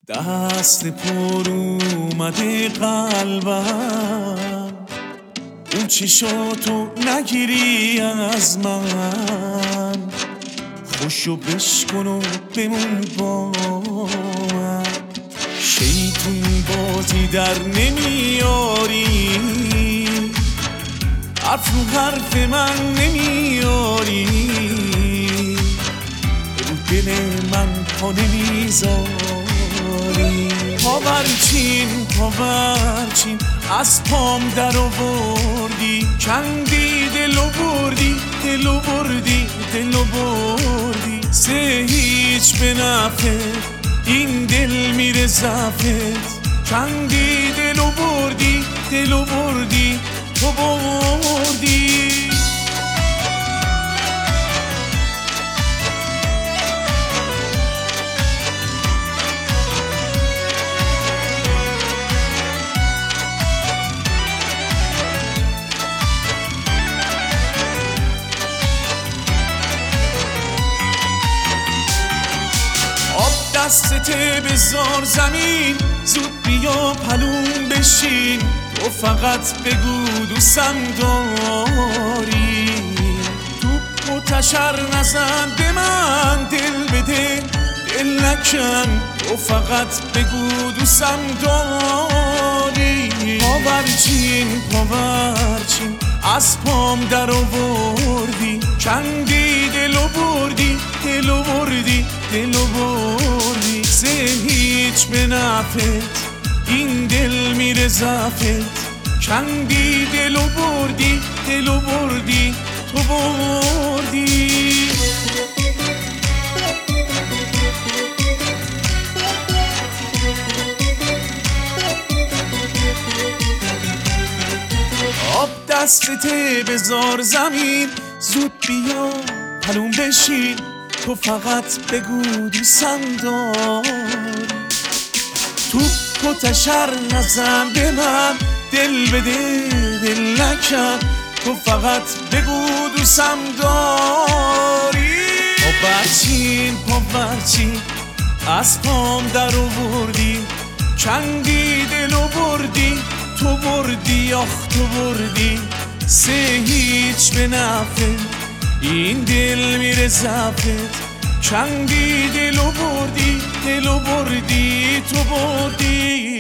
دست پر اومده قلبم، اون چشاتو نگیری از من، خوشو بشکن و بمون با من. شیطون بازی در نمیاری، حرف رو حرف من نمیاری، رو دل من پا نمیذاری. پاورچین از پام در آوردی، کندی دلو بردی، دلو بردی، دلو بردی. سه هیچ به نفت این دل میره زفت، کندی دلو بردی، دلو بردی، تو بردی. دستت بذار زمین، زود بیا پلون بشین، تو فقط بگو دوستم داری. توپ و تشر نزن به من، دل بده دل نکن، تو فقط بگو دوستم داری. پاورچین از پام در آوردی، کندی دلو بردی، دلو بردی، دلو بردی. سه هیچ به نفت این دل میره زفت، کندی دلو بردی، دلو بردی، تو بردی. آب دستت بذار زمین، زود بیا پلون بشین، تو فقط بگو دوستم داری. توپ و تشر نزن به من، دل بده دل نکن، تو فقط بگو دوستم داری. پاورچین از پام در آوردی، کندی دلو بردی، تو بردی، آخ تو بردی. سه هیچ به نفت این دل میره زفت، کندی دلو بردی، دلو بردی، تو بردی.